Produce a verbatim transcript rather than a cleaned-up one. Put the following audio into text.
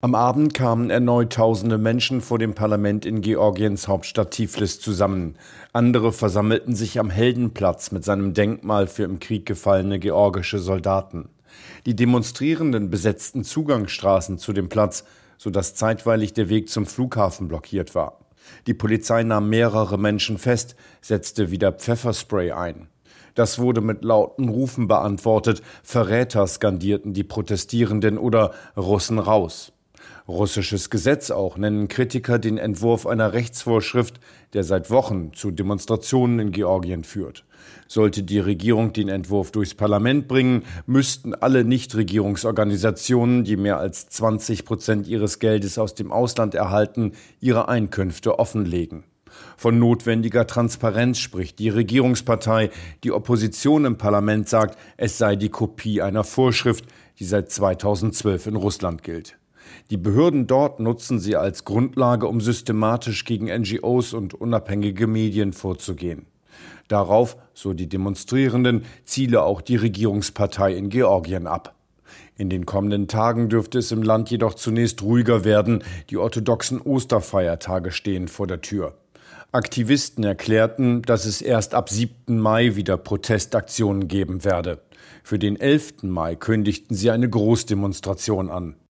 Am Abend kamen erneut tausende Menschen vor dem Parlament in Georgiens Hauptstadt Tiflis zusammen. Andere versammelten sich am Heldenplatz mit seinem Denkmal für im Krieg gefallene georgische Soldaten. Die Demonstrierenden besetzten Zugangsstraßen zu dem Platz, sodass zeitweilig der Weg zum Flughafen blockiert war. Die Polizei nahm mehrere Menschen fest, setzte wieder Pfefferspray ein. Das wurde mit lauten Rufen beantwortet. Verräter skandierten die Protestierenden oder Russen raus. Russisches Gesetz auch nennen Kritiker den Entwurf einer Rechtsvorschrift, der seit Wochen zu Demonstrationen in Georgien führt. Sollte die Regierung den Entwurf durchs Parlament bringen, müssten alle Nichtregierungsorganisationen, die mehr als zwanzig Prozent ihres Geldes aus dem Ausland erhalten, ihre Einkünfte offenlegen. Von notwendiger Transparenz spricht die Regierungspartei. Die Opposition im Parlament sagt, es sei die Kopie einer Vorschrift, die seit zweitausendzwölf in Russland gilt. Die Behörden dort nutzen sie als Grundlage, um systematisch gegen N G Os und unabhängige Medien vorzugehen. Darauf, so die Demonstrierenden, ziele auch die Regierungspartei in Georgien ab. In den kommenden Tagen dürfte es im Land jedoch zunächst ruhiger werden. Die orthodoxen Osterfeiertage stehen vor der Tür. Aktivisten erklärten, dass es erst ab siebten Mai wieder Protestaktionen geben werde. Für den elften Mai kündigten sie eine Großdemonstration an.